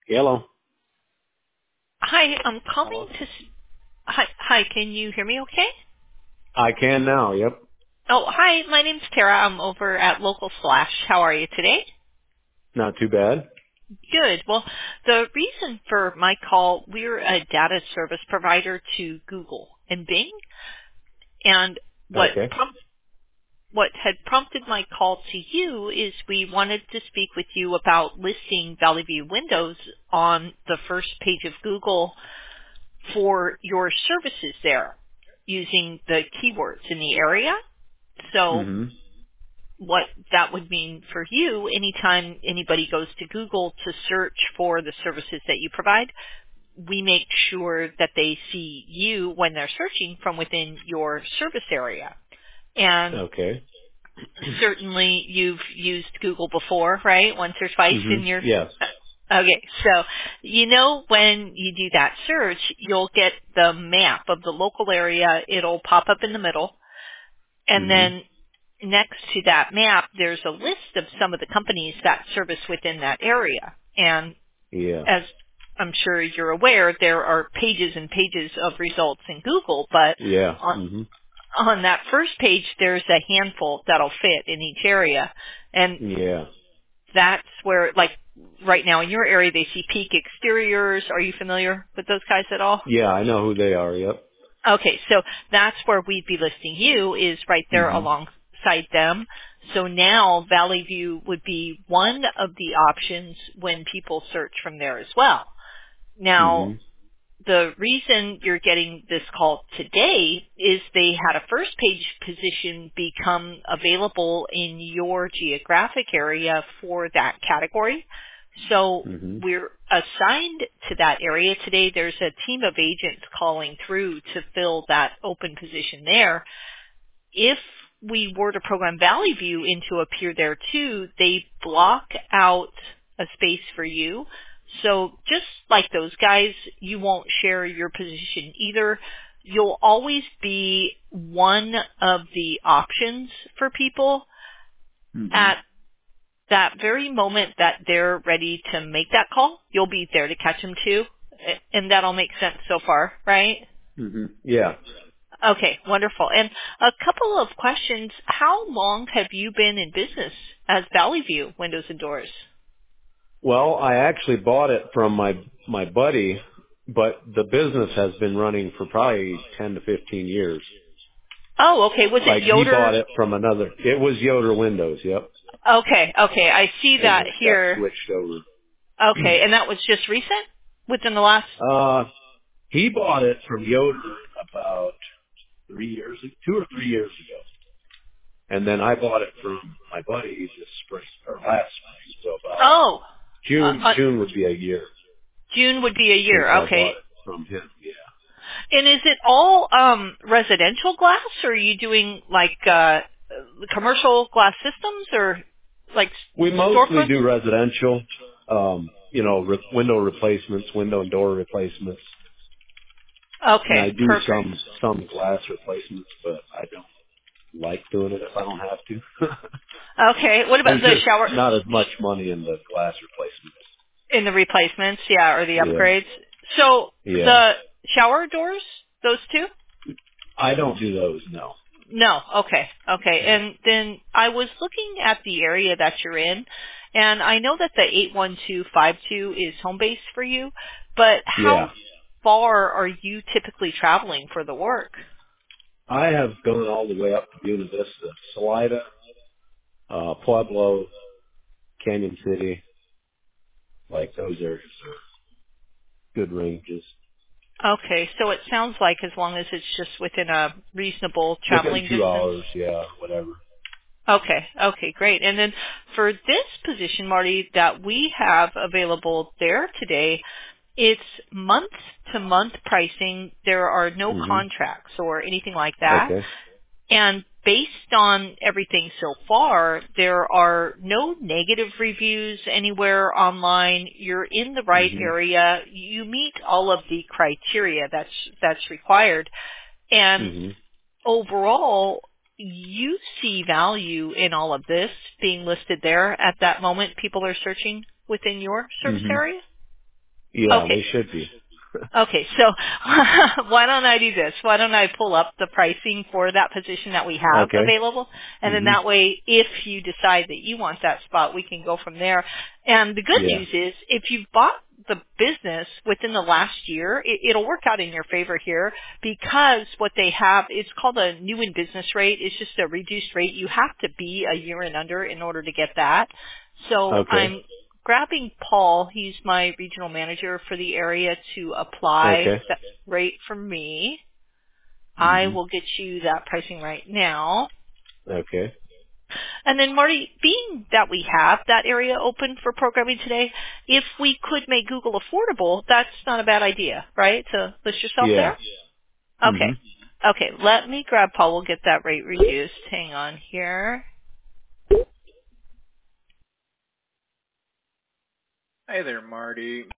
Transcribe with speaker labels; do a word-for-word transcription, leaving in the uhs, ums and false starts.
Speaker 1: Hello.
Speaker 2: Hi, I'm calling
Speaker 1: Hello.
Speaker 2: to. s Hi, hi. Can you hear me? Okay.
Speaker 1: I can now. Yep.
Speaker 2: Oh, hi. My name's Tara. I'm over at Local Slash. How are you today?
Speaker 1: Not too bad.
Speaker 2: Good. Well, the reason for my call, we're a data service provider to Google and Bing, and what
Speaker 1: Okay.
Speaker 2: prompt, what had prompted my call to you is we wanted to speak with you about listing Valley View Windows on the first page of Google for your services there using the keywords in the area. So
Speaker 1: hmm
Speaker 2: what that would mean for you, anytime anybody goes to Google to search for the services that you provide, we make sure that they see you when they're searching from within your service area. And
Speaker 1: Okay.
Speaker 2: certainly you've used Google before, right? Once or twice
Speaker 1: hmm
Speaker 2: in your
Speaker 1: Yes.
Speaker 2: Okay, so you know when you do that search, you'll get the map of the local area. It'll pop up in the middle. And
Speaker 1: hmm
Speaker 2: then next to that map, there's a list of some of the companies that service within that area. And
Speaker 1: Yeah.
Speaker 2: as I'm sure you're aware, there are pages and pages of results in Google, but
Speaker 1: Yeah.
Speaker 2: on,
Speaker 1: hmm
Speaker 2: on that first page, there's a handful that'll fit in each area. And
Speaker 1: Yeah.
Speaker 2: that's where, like, right now in your area, they see Peak Exteriors. Are you familiar with those guys at all?
Speaker 1: Yeah. I know who they are. Yep.
Speaker 2: Okay, so that's where we'd be listing you, is right there
Speaker 1: hmm
Speaker 2: alongside them. So now Valley View would be one of the options when people search from there as well.
Speaker 1: hmm
Speaker 2: Now, the reason you're getting this call today is they had a first page position become available in your geographic area for that category. So
Speaker 1: hmm
Speaker 2: we're assigned to that area today. There's a team of agents calling through to fill that open position there. If we were to program Valley View into appear there too, they block out a space for you. So just like those guys, you won't share your position either. You'll always be one of the options for people
Speaker 1: hmm
Speaker 2: at that very moment that they're ready to make that call. You'll be there to catch them too. And that'll make sense so far, right?
Speaker 1: hmm Yeah.
Speaker 2: Okay, wonderful. And a couple of questions. How long have you been in business as Valley View Windows and Doors?
Speaker 1: Well, I actually bought it from my my buddy, but the business has been running for probably ten to fifteen years.
Speaker 2: Oh, okay. Was it
Speaker 1: Like he bought
Speaker 2: Yoder?
Speaker 1: it from another. It was Yoder Windows. Yep.
Speaker 2: Okay, okay. I see
Speaker 1: And
Speaker 2: that
Speaker 1: then it got
Speaker 2: here.
Speaker 1: switched over.
Speaker 2: Okay, and that was just recent? Within the last?
Speaker 1: uh, he bought it from Yoder about three years, two or three years ago. And then I bought it from my buddy this spring, or last spring. So about
Speaker 2: Oh, uh,
Speaker 1: June,
Speaker 2: uh,
Speaker 1: June would be a year
Speaker 2: June would be a
Speaker 1: since
Speaker 2: year.
Speaker 1: I
Speaker 2: Okay.
Speaker 1: bought it from him. Yeah.
Speaker 2: And is it all um, residential glass, or are you doing like uh, commercial glass systems, or like
Speaker 1: We mostly
Speaker 2: storefronts?
Speaker 1: do residential, um, you know, re- window replacements, window and door replacements. And I
Speaker 2: Okay,
Speaker 1: do
Speaker 2: perfect.
Speaker 1: some, some glass replacements, but I don't like doing it if I don't have to.
Speaker 2: Okay, what about
Speaker 1: There's
Speaker 2: the
Speaker 1: just
Speaker 2: shower
Speaker 1: not as much money in the glass replacements.
Speaker 2: in the replacements? Yeah, or the
Speaker 1: Yeah.
Speaker 2: upgrades. So
Speaker 1: Yeah.
Speaker 2: the shower doors, those two?
Speaker 1: I don't do those, no.
Speaker 2: No. Okay. Okay.
Speaker 1: No.
Speaker 2: And then I was looking at the area that you're in, and I know that the eight one two five two is home base for you, but how
Speaker 1: Yeah.
Speaker 2: far are you typically traveling for the work?
Speaker 1: I have gone all the way up to Buena Vista, Salida, uh, Pueblo, Canyon City, like those areas are good ranges.
Speaker 2: Okay, so it sounds like as long as it's just within a reasonable
Speaker 1: Within
Speaker 2: traveling
Speaker 1: two
Speaker 2: distance.
Speaker 1: hours, yeah, whatever.
Speaker 2: Okay, okay, great. And then for this position, Marty, that we have available there today, it's month to month pricing. There are no
Speaker 1: hmm
Speaker 2: contracts or anything like that.
Speaker 1: Okay.
Speaker 2: And based on everything so far, there are no negative reviews anywhere online. You're in the right
Speaker 1: hmm
Speaker 2: area. You meet all of the criteria that's that's required. And
Speaker 1: hmm
Speaker 2: overall, you see value in all of this being listed there at that moment people are searching within your service
Speaker 1: hmm
Speaker 2: area?
Speaker 1: Yeah,
Speaker 2: Okay.
Speaker 1: they should be.
Speaker 2: Okay, so why don't I do this? Why don't I pull up the pricing for that position that we have
Speaker 1: Okay.
Speaker 2: available? And then
Speaker 1: Mhm.
Speaker 2: that way, if you decide that you want that spot, we can go from there. And the good
Speaker 1: Yeah.
Speaker 2: news is, if you've bought the business within the last year, it, it'll work out in your favor here because what they have, it's called a new in business rate. It's just a reduced rate. You have to be a year and under in order to get that. So
Speaker 1: Okay.
Speaker 2: I'm grabbing Paul, he's my regional manager for the area, to apply
Speaker 1: Okay.
Speaker 2: that rate for me. I
Speaker 1: Mhm.
Speaker 2: will get you that pricing right now.
Speaker 1: Okay.
Speaker 2: And then Marty, being that we have that area open for programming today, if we could make Google affordable, that's not a bad idea, right? To list yourself
Speaker 1: Yeah.
Speaker 2: there? Okay.
Speaker 1: Mhm.
Speaker 2: Okay, let me grab Paul. We'll get that rate reduced. Hang on here.
Speaker 3: Hey there, Marty.